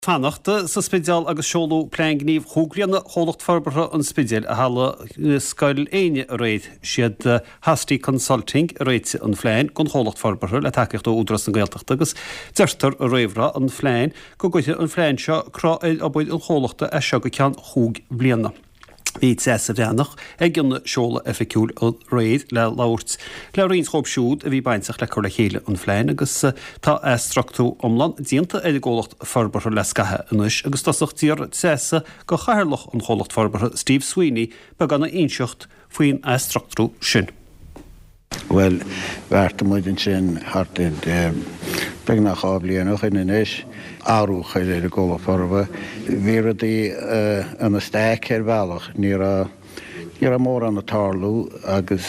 Fanachta sa spéisial agus seolú plein gníomh thógrianna cholacht farbartha an spéisial a hala scoil éine a réid siad Hasty Consulting a réid an phléin gon cholacht farbartha le takeíocht ó údras an Gaeltachta agus deirtar a réimhre an phléin go goite an phléin seo cráil a buid an cholachta a seo go ceann thóg bliana. Bhí sé a bheannach ag gionn seola FAQúil ó réid le láirt le rion chóp siúd a bhí baintach le chuir le chéile an phléin agus tá strachtú omlan díanta é ggólacht farbartha le scathe inis agus tasach tíar sésa go chairlach an cholacht farbartha Steve Sweeney be ganna inseocht faoin strachtú sin. Well, bhharrta muidin sin hartid beag nach áblianach in inis áruch a ggóla farba. Bhí rudaí an steig ar bhealach ní a mór an na tarlú agus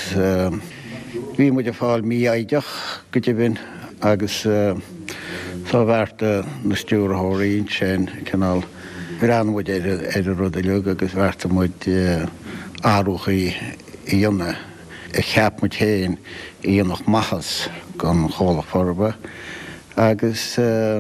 bhí muid a fáil mí aideach go dtibin agus tá bhharrta na stúrthirí sin cinál bhranmhaid ar a rud a leog agus bhharrta muid áruchaí i dionne a cheap mu chéin í dionach maithas gan cholacht farba agus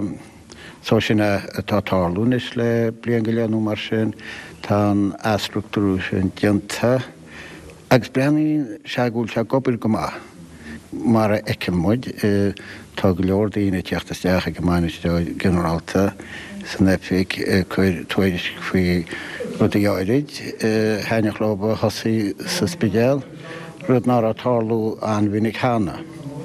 so sin atá tarlúnis le blian go leanú mar sin tá astruchtúrú sin dianta agus breanaí seagúil se gobal go maith mar a eicimmuid tá go leor daoine teachtasteach a gomáiniste generalta san epic chuir tuairis faoi rud a dheoirid hainech loba hosaí sa spidéal rud ná a tarlú an bhínig hána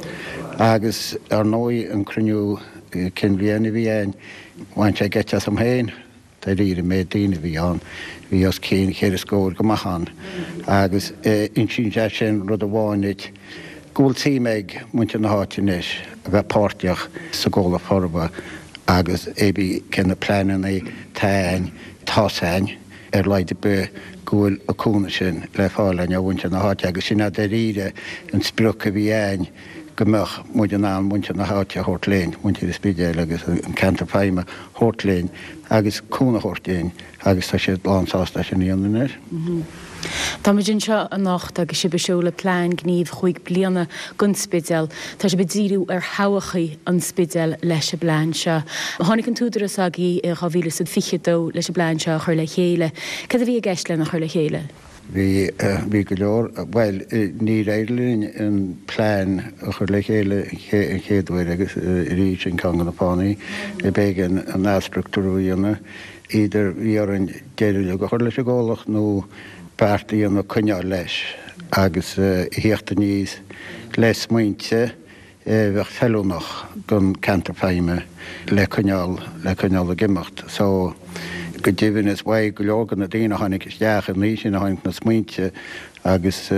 agus ar nói an cruniú cin bhíana bhí ein bhain sé geitte am héin tá ríre mé daine bhí an bhí os cín chéir a scóir go maithan agus in sin sin rud a bháinid gúiltí méid muinte na háitinis a bheith páirteach sa ggóla farba agus ébi cinna pléanana tain tásáin ar leide be gúil a cúna sin le fálainn a bhainte na háite agus sin a de ríre an sprucha bhí ein gomach muid an muinte na háte hortléin, muinte de spidéil agus an canta feime hortléin agus cúna hortléin agus tá sé lásásta sin íonair. Tá muidir seo an nacht agus si besúla pláin gníomh chuig bliana gon spidéil, tá sé bedíú ar hahachaí an spidéil leis a bláin seo. Tháinig an túidir a í chavíle sa fichedó leis a bláin seo chuir le chéile. Cad a bhí a gceist le nach chuir le chéile? Bhí go leor, well, ní réidirlín an pláin a chuir le chéile an chéadhfuir agus rí sin can an apánaí i bégan an astruchtúrú dhéanana idir bhí ar an déidir go chuir leis a ggólach nó beartaí an coineáil leis agus híochtta níos leis muinte bheith fellúnach gon canta feime le coineáil a gimacht. So go dtíhann is bhaid go leorgan na daoine tháinig isteach an níos sin a tháinig na smuinte agus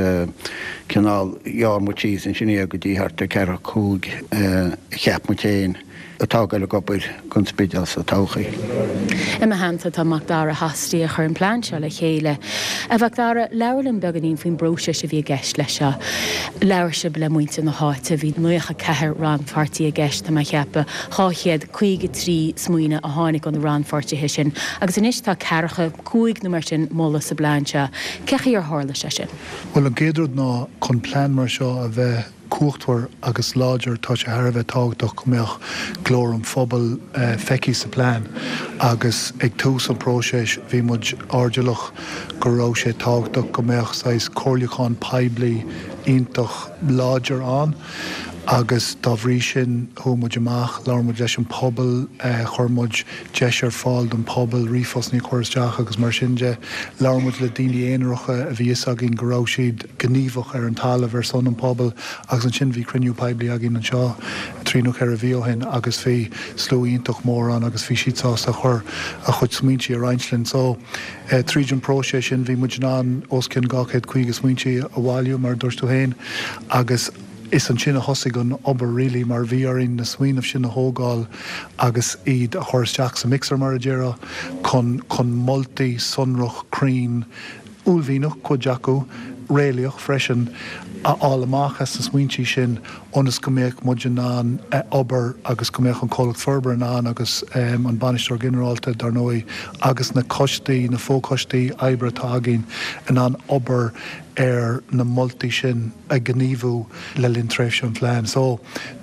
cinál jarmútíos an sinné go dtí harta cear cúg cheap mu chéin atá go le gobir gon spidéal sa tóchaí. Ima hananta tá Magdara Hasty a chur an plán seo le chéile. A Magdara leirlinn beganín faoin bróise se bhí a gceist lei seo. Leir se le muinte na háite bhí nuocha cethir ranfartaí a gceist a cheappa háchiad 53 smuoine a tháinig an ranfartaí sin. Agus inis tá cearcha 5 nó mar sin molla sa bláin seo. Cechaí ar tharla se sin? Well, an géadrúd ná chun plán mar seo a bheith cuachtúir agus láidir tá sé thar bheith tágach go mbeadh glórum phobal feici sa plán agus ag tús an próisis bhí muid ardalach go rá sé tágach go mbeadh sais cóirleachán peibli iontach láidir an agus tá bhrí sin thumuid amach lámuid leis an pobal churmuid deisir fáil don pobal rífosní chuirteach agus mar sinide lámuid le daoine éonracha a bhí a gin gorá siad gníomhach ar an talamh ar son an pobal agus an sin bhí cruniú peibli a gin an seo tríúch ar a bhíohin agus bhí slúíontach mór an agus bhí siadtás a chud smintí a Reinslinn. So tríd an próise sin bhí muid ná oscin gachéad chuig smintí a bháiliú mar dúirtú héin agus is an sin a thosaigh an obair rilí mar bhíarín na smaoinemh sin na hógáil agus iad a thuirteach sa mixer mar a deireadh chun moltaí sunrach crín úlmhíneach chuideachú réalaoch freisin áil amachchas na smaointí sin onas go mbeadh muidir ná obair agus go mbeadh an cholacht farbar ná agus an banisteoir generálta dar nói agus na costaí na fócostaí oibre tágin an an obair ar na moltaí sin a gníomhú le linn tréimhse an phléin. So tá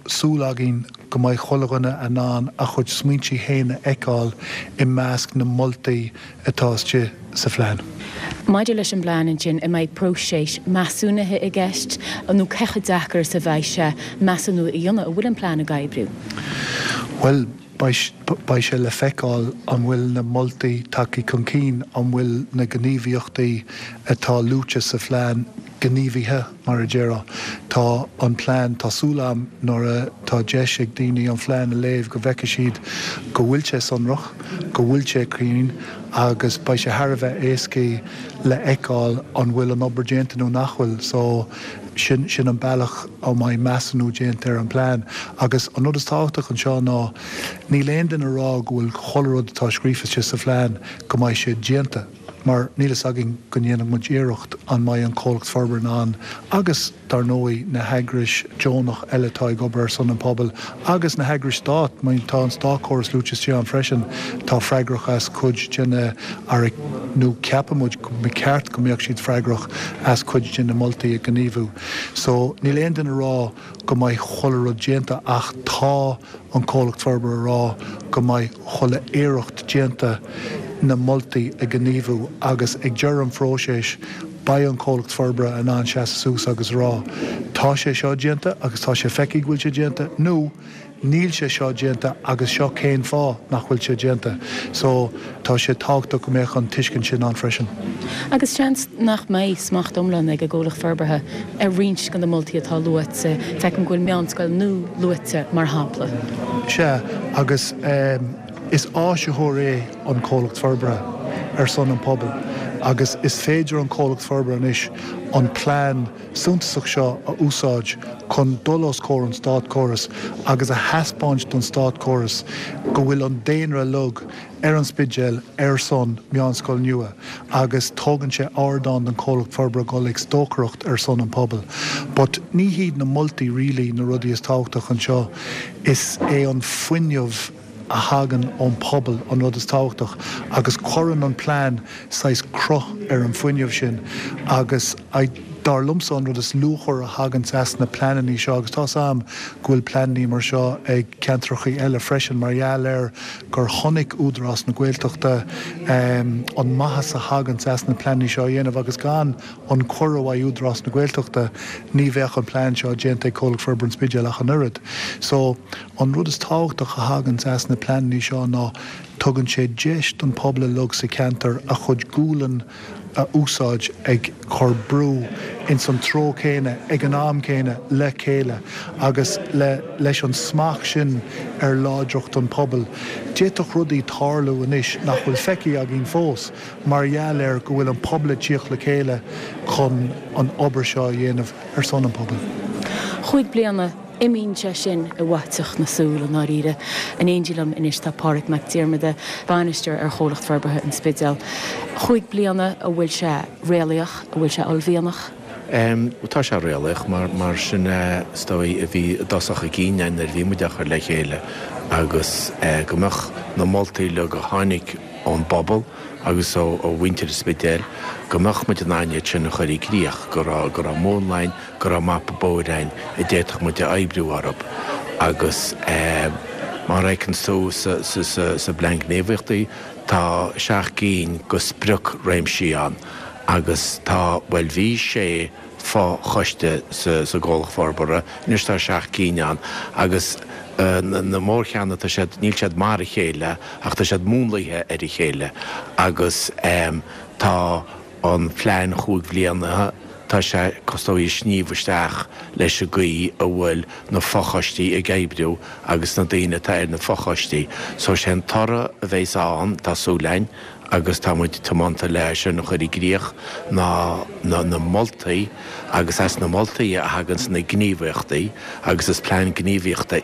súlagin go mai chollagana anan a chud smuintí héine eáil I measc na moltaí atáiste sa phlean. Maidir leis an bláin sin I mbeidh próséis measúnathe I gceist anú cecha dechar sa bhaise measúnú I dhéanamh a bhfuil an plán a gaibrú. Well, ba sé le feicáil an bhfuil na moltaí takeí chun cín an bhfuil na gníomhíochtaí atá lúte sa phlean gníomhíthe mar a deireadh. Tá an plán tásúlam nóair tá deis ag daoine an phlean a léamh go bhfeice siad go bhfuilte sonrach, go bhfuilte crín agus ba sé tharbheith éascaí le eicáil an bhfuil an obair déantainú nachhfuil so sin an bailach á mai meassanú déanta ar an plán. Agus an rud is táhachtach an seo ná ní léon den ará go bhfuil cholarrud atá scríofaiste sa phlean go mbeidh sé déanta. Mar nílas agin go dhéanamh muid éireacht an mai an cólacht forbar ná agus dar nóí na heagris Jónach eile tá ag obair son an pobal agus na heagris stát main tá an stát choras lúteas tí an freisin tá freigrach as cuid dénne ar nó ceapamúid me ceart go mbeadh siad freigrach as cuid dénne moltaí ag gníomhú. So ní léon den rá go mbeidh cholarrud déanta ach tá an cólacht forbar rá go mbeidh chola éireacht déanta na moltaí ag gníomhú agus ag deir an phróisis ba an cólacht forbar an an seasa sús agus rá. Tá sé seo déanta agus tá sé feici bhfuil sé déanta nó níl sé seo déanta agus seo céin fá nach bhfuil sé déanta. So tá sé tágta go méoch an tuiscin sin an freisin. Agus seans nach mé smacht omlan ag a ggólacht forbarthe ar rins gan na moltaí atá luite feic an gúil meánscail nó luite mar hapla. Se agus is áisiúthóir é an cólacht forbar ar son an pobal. Agus is féidir an cólacht forbar anis an plán suntasach seo a úsáid chun dullas cór an stát choras agus a haspáint don stát choras go bhfuil an déanra lug ar an spidéil ar son meánscoil nua agus tógann sé ardán an cólacht forbar go ag stócracht ar son an pobal. But ní hiad na moltaí rilí na rudaí is táhachtach an seo is é an fuinneamh a hagan ón pobal an rud is táhachtach agus chorann an plán sais croch ar an fuinneamh sin agus dar lumsa rud is luachar a hagan as na planí seo agus tá sam ghfuil planí mar seo ag ceantrachaí eile freisin mar gheall gur chonig údras na Gaeltachta an maithas a hagan as na planí seo dhéanamh agus gan an choramhaid údras na Gaeltachta ní bheadh an plán seo déanta cólacht forbar an spidéil ach an uirad. So an rud is táhachtach a hagan as na planí seo ná tugann sé deist an pobla lug sa ceantar a chud gúlan a úsáid ag chur brú in san tró céine ag an am céine le céile agus leis an smach sin ar ládrocht an pobal. Déach rudaí tarlú inis nach bhfuil feici a gin fós mar gheall go bhfuil an pobla tíoch le céile chun an obair seo dhéanamh ar son an pobal. Chuig bliana imínte sin a bhaiteach na súla ná riire an éidirlam inis tá Pádraig McDiarmid banisteoir ar chólacht forbarthe an spidéil. Chuig bliana a bhfuil sé réalaach a bhfuil sé olbhíonach? Tá sé réalaach mar sin stoi a bhí dosach a cíine ar bhí muideach ar le chéile agus gomach na moltaí le go tháinig ón bobbal agus ó bhaintear spidéil gomach mu an aine sin na choirí críoch gur a mónlein gur a mappa bóirein I déach mu de ebrú arab agus mar éiceann sú sa blank néomhachtaí tá seach cín go spruc réimsí an agus tá bhfuil bhí sé fá choiste sa ggólacht forbartha nuair tá seach cín an agus na mór cheanna tá sé níl séad mar a chéile ach tá séad múnlaithe ar I chéile agus tá an phlean chuig bbliana tá sé costóí sníomhaisteach leis a gaí a bhfuil na fochaistí I gaibrú agus na daine tá ar na fochaistí. So sé an tara a bhééis an tásúlainn agus tá muid tamanta leis na choirí gríoch na moltaí agus as na moltaí a hagans na gníomhachtaí agus is plán gníomhachta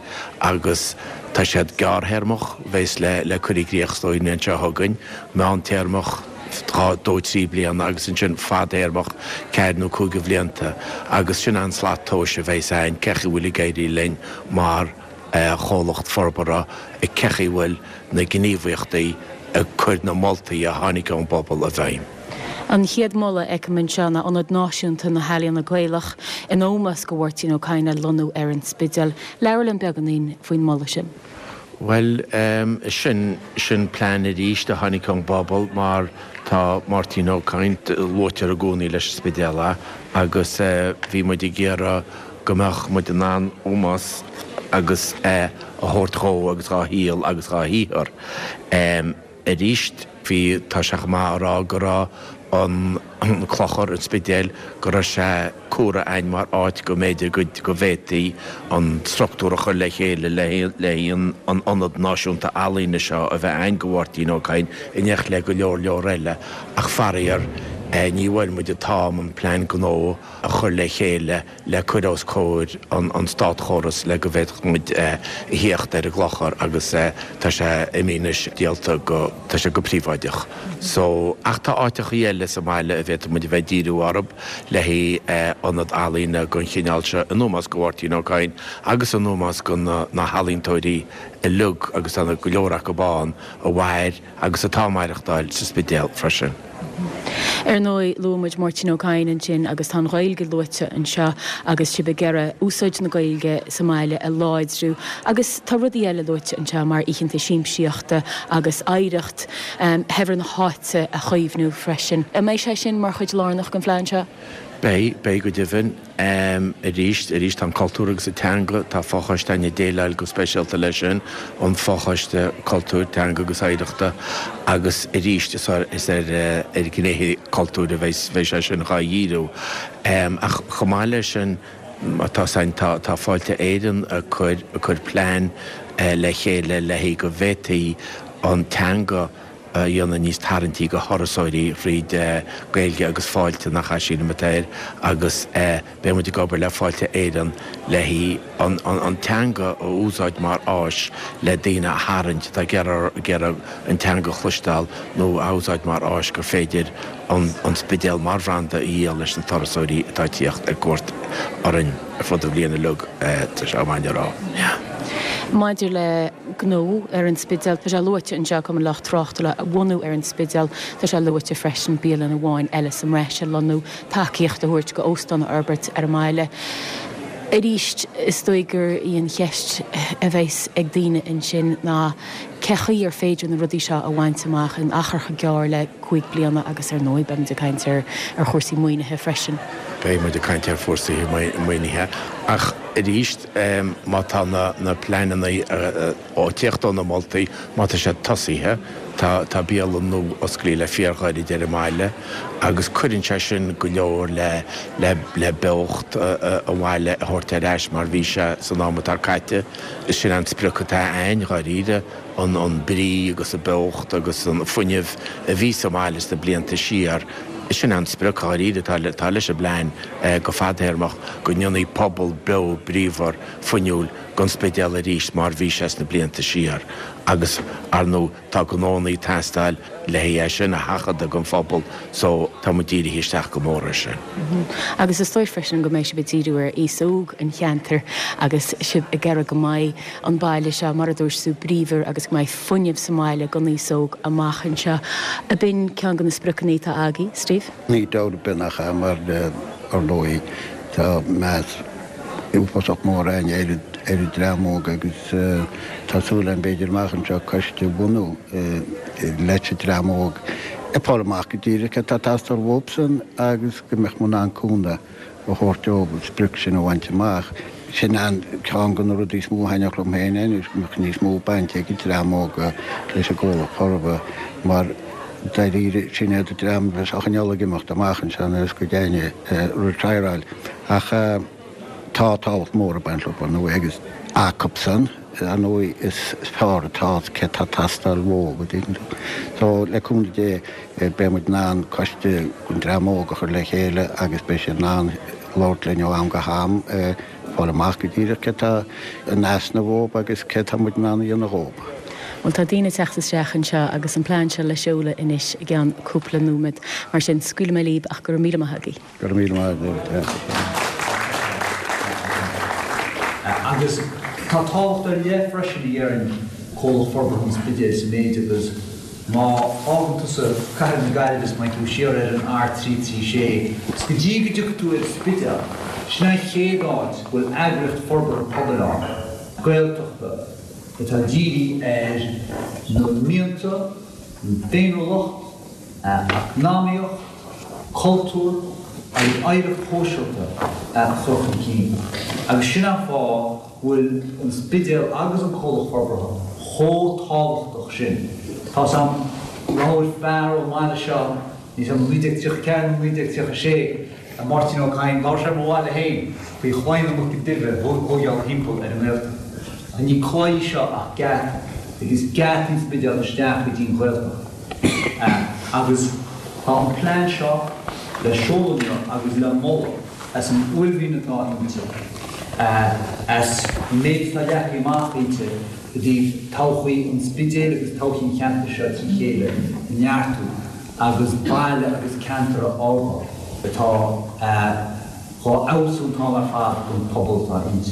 agus tá séad gárthermach bheits le choirí gríoch stóid na se hagann me an tearmach tá dó trí bliana agus sin fadéirmach cead nó cúga bblianta agus sin an slátóise bheits ein cechi bhfuil gaiirí lein mar chólacht forbartha I cechi bhfuil na gníomhachtaí a chuid na moltaí a tháinig an bobbal a bhaim. An chiad molla ag man seanna anad náisiúnta na healaíon na Gaelach in ómas go bhhairtín ó caine lonú ar an spidéal. Leabhar an beaganín faoin molla sin. Well, sin plán a ríis de tháinig an bobbal mar tá Martin O'Kaint lótear a gcónaí leis spidéala agus bhí muid i ggéara gomach muid an an ómas agus a thuirtthó agus rá híal agus rá híar. A ríist hí tá seach má rá go rá an clochar an spidéal go raibh sé cúra ein mar áit go méidir go bhétaí an struchtúra chu le chéile leon an anad náisiúnta alíne seo a bheith ein go bhhairtín O'Kain ineach le go leor eile ach faraíar ní bhfuil muid atá an plán gnó a chur le chéile le cuireás cóir an stát choras le go bhéit muid híocht ar a ghlachar agus tá sé imínis díalta tá sé go príomhaideach. So ach tá áiteach dhéile sa maiile a bhéit muid bheith díú arab le hí anad alína gon chineáilte an nómas go bhhairtín O'Kain agus an nómas gon na halíntóirí i lug agus anna go leorach go bán a bhair agus a támaireachtáil sa spidéal freisin. Nói lumuid Martin O'Kain an sin agus tá Ghaeilge luite an seo agus si begéire úsáid na Gaeilge sa maiile a láidsrú agus tá rudí eile luite an seo mar ícinnta síimsíochta agus éireacht hefar na háite a chaomhnú freisin. A mééis sé sin mar chuid lánach an phláin seo? Bei go difin a ríist an cultúragus a teanga tá fáchaiste na déileil go speisialta lei sin an fáchaiste cultúr teanga agus éireachta agus a ríist is gnéhé cultúr a bheith sé sin cha dhíú. Ach chomáile sin tá fáilte éan a chur plán le chéile le hé go bhétaí an teanga dhéanana níos tarintí go thorasóirí fríd Gaeilge agus fáilte nach chaisiína matéir agus bé muid gobar le fáilte éan le hí an teanga ó úsáid mar áis le daine háint tá gear an teanga chluistáil nó úsáid mar áis gur féidir an spidéal mar bhranda íal leis an thorasóirí atá tíocht ar cuat arin fud a bbliana lug tá sé amhaine rá. Maidir le gnó ar an spidéal tá sé luite an seo le trochtta le bhhanú ar an spidéal tá sé luite freisin bíal an bháin eile sam réise lanú takeíocht a thuirt go óstan Albert ar maiile. A ríist is dóigur íon cheist a bheits ag daine in sin ná cechaí ar féidir na rudí seo a bhainteach an acharcha gear le 5 bliana agus ar nóid ben de caiintear ar chósaí muoinethe freisin. Bé mu de caiintear fórsaí muoinethe ach a ríist má tá na pláinna ó tíochtán na moltaí má tá sé tosaíthe tá bíal nó osclí le fíorchaidí de maiile agus chuann sé sin go leor le beocht a bhhaile a thuirta réis mar bhí se san námatar caiite is sin an spruchatá ein ríide an brí agus a beocht agus an funineh a bhí sa maiile na blianta siar. Is sin an spruchaíide tá leis a bléin go fadhéirmach go nionnaí pobl be bríomhar funiúil gon spidéal a ríist mar bhí sé na blianta siar. Agus ar nó tá go nónaí testáil le hé sin a hachad a gon fphobal so tá mu díri hiisteach go móra sin. Agus is stoid freisin go mééis se betíúir ísóg an cheantar agus sib a gceara go maiid an bailile se mar a dúirsú bríomhar agus go maiid funineh sa maiile go níosóg a machchan se a bin cean gan na spruchaníta agaí, Steve? Ní dáda binach mar ar lóí tá meas úpasach mór ein éidir drámóg agus tásúla an beidir machchan seo coiste bunú leite drámóg epálamach go dtíire tá tastar bhópsan agus go meach mún an cúnda ó thuirteob spruc sin ó bhainteach. Sin an cean gan rudí smó haineach lom héine is go meach níos mó bainte go drámóg leis a ggóla chorba mar daíre sin a drám leis achanneola gimeach amachchan sean is go déine retairáil ach tátácht mór a baintlopan nó agus Acopson an nó is fear atá ce tá tastal mó go dtín. Tá le cúnta dé bemuid ná coiste gon drámóg a chur le chéile agus be sé ná Lord le am go ham fáil amach go dtíre ce tá an náisna bhób agus ce tá muid nána dhéanana róp. Well tá daine teachtasteachchan seo agus an plán se le seola inis i gceann cúpla númid mar sin scuile mé líb ach gur míle maithagaí. Gur míle agus tá tácht ar le freisin ar an cóla forbachn spidéal sa méid agus má ágantas caiir na gaiiles mai tú siar an R3 sé. Sgidí go dúch tú spidal, sna chéáid bhfuil agricht forbar poblán, gailteachta, tá díri na mianta, déanolacht, economíocht, cultúr, agus éireach póisiilta chorchan cín. Agus sinna fá bhfuil an spidal agus an cholach forbartha chótálachtach sin. Tá sam ráir fear ó máile seo, ní sam muideach tuach cean, muideach tuach sé, a Martin O'Cain lá sé bháile héin, faoi chláin amach go duibh bhógeall himpeall ar an mélta. A ní cláid seo ach gat, agus gat ní spidal na steach go dtín ghilta. Agus tá an plán seo le seolaíoch agus le móla as an ullmhín atá ínte. As méid na leach amach ínte, go dtí tauchaí an spidéal agus tauchaí ceanta seo tí chéile neartú agus baile agus ceantar ábhar atá chá ásútá ar fad don pobl tá ínte.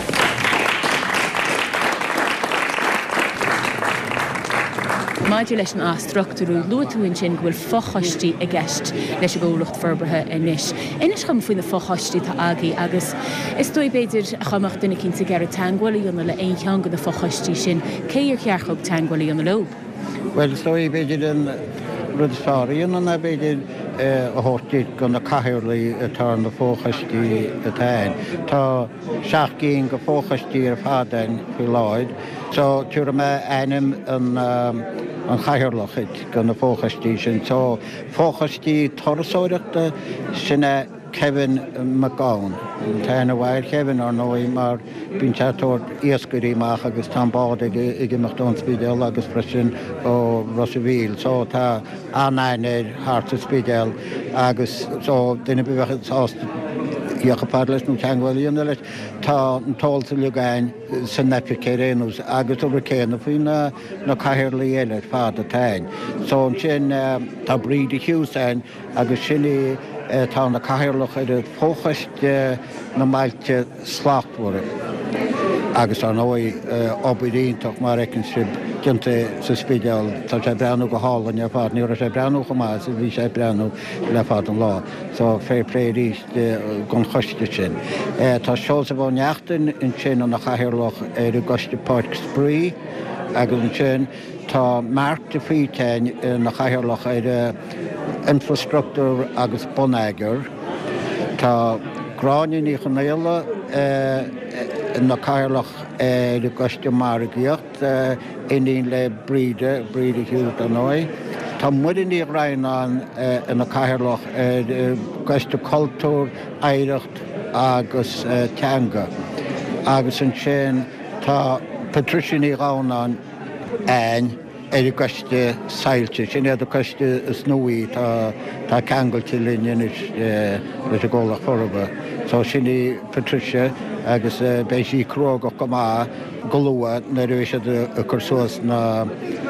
Maidir leis an ástruchtúrú luúin sin bhfuil fochaistí a gceist leis bholacht forbartha inis. Inis chum faoin na fochaistí tá agaí agus is dói beidir a chamach duna cinnta gar teangháil ionna le aon teanga na fochaistí sin, cé ar chearchog teangháil ionna lob? Well, so I beidir an rud sáíon an a beidir a hátíid go na caiirlaí atá na fochaistí atáin. Tá 16 go fochaistí ar fadain fi láid, so tuair me einnim an chairlachid go na fóchastí sin. So fóchastí torasóireachta sinna Kevin McGowan. Tána bhhair Kevin ar nóí mar bín teatóir iascurí mach agus tábád ige mechtón spidéal agus freisin ó Rossaville. So tá anáid harta spidéal agus so duine bhechad sásta Iachapad leis nó teanghfuilíonna leis tá an tolta lugáin san nepicérénús agus ó céanna faoin na caiirlaí eile fád atáin. So an sin tá bríd i hiúsáin agus sinna tá na caiirlach ar fóchaist na mailte sláchtmhra. Agus an ói obidíntach mar ekin sib ginnte sa spidéal tá sé breanú go hálan ar fád, níor sé breanú go más, bhí sé breanú le fád an lá. So fair play ríist gon choiste sin. Tá seo sa bhán neachtain in sin an na caiirlach ar goiste Park Spree, agus an sin tá marta frítein na caiirlach ar infrastructúr agus bonaigear. Tá gráinin í chanéile na caiirlach ar goiste margaíocht iníon le bríide hiúd an ói. Tá muirí rainán na caiirlach ar goiste cultúr éireacht agus teanga. Agus an sin tá patrisianí ránán ein ar goiste sailte, sin ar goiste snúí tá ceangailte linneis leis a ggólach forba. So sinna Patricia agus béisí crógach go má golúa na rééis a chursúas na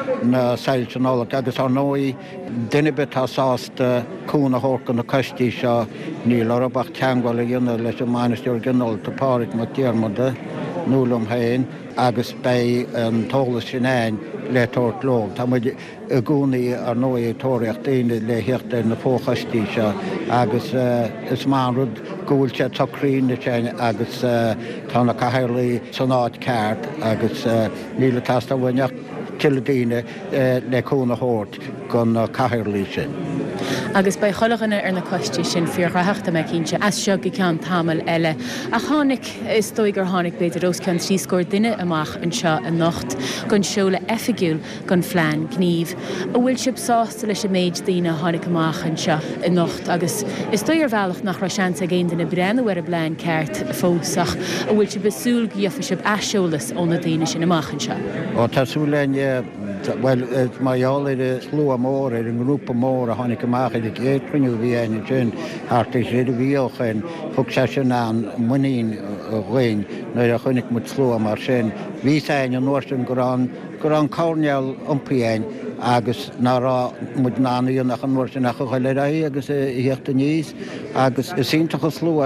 sailte nálach agus ar nóí duine tá sásta cúna hórcan na costí seo níl arbach teangáil a dionne leis a máisteúir ginál tapáric má tíarmada núlam hain agus bé an tólas sin éin le tóirt lóg. Tá muid a gúnaí ar nóí tóireacht daine le heachta na fóchastí seo agus is márud gúilte tochrín na teine agus tá na caiirlaí san áid ceart agus níle tasta bhaineach tiladíine le cúna hórt gon na caiirlaí sin. Agus ba cholachanna ar na costí sin fíorchaachta me cínte as seo go ceann tamil eile. A tháinig is dói gur tháinig beidir os ceann trí scóir duine amach an seo a nocht gon seola effigiúil gon phlean gníomh. A bhfuil sib sásta leis a méid daoine tháinig amach an seo a nocht agus is dói ar bhealach nach ra seanta géin duna breanú ar a blein ceart fósach a bhfuil sib besúil giofa sib eisiolalas óna daoine sin amach an seo. Ó tásúlainn well maiall ar a slú mór ar an grúpa mór a tháinig amach de géitrinú bhí aine sin hartta sé bhíoch an fug se sin an muín roiin nuair a chunig mu slú mar sin. Bhí ein an nuirsin gur an cáneal ompiain agus nárá mu náíon nach an nuirsin nach chuile raí agus héachta níos agus is íntacha slú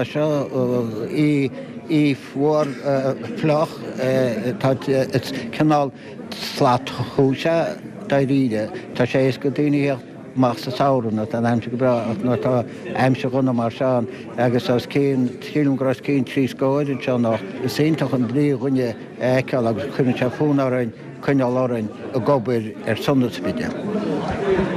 seo í fuór floch canál slát húse daríide tá sé go daoine más sa saoranna an aimse go bra nó tá aimse gona mar seán agus as cén tígras cén trí scóidir se nach is éintach an brí gunne eiceil agus chunne se fónarin chuineáin a gobar ar sonnasbide.